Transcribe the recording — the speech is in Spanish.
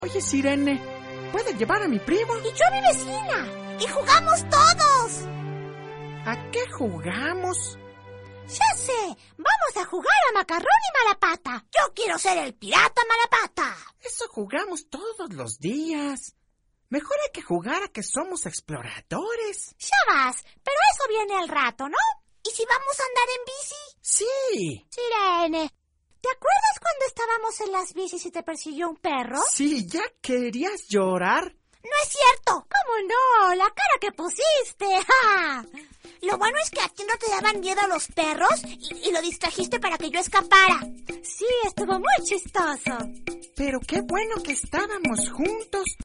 Oye, Sirene, ¿puedes llevar a mi primo? Y yo a mi vecina. Y jugamos todos. ¿A qué jugamos? Ya sé, vamos a jugar a Macarrón y Malapata. Yo quiero ser el pirata Malapata. Eso jugamos todos los días. Mejor hay que jugar a que somos exploradores. Ya vas, pero eso viene al rato, ¿no? ¿Y si vamos a andar en bici? Sí. Sirene, ¿te acuerdas cuando estábamos en las bicis y te persiguió un perro? Sí, ¿ya querías llorar? ¡No es cierto! ¿Cómo no? ¡La cara que pusiste! ¡Ja! Lo bueno es que a ti no te daban miedo los perros y lo distrajiste para que yo escapara. Sí, estuvo muy chistoso. Pero qué bueno que estábamos juntos.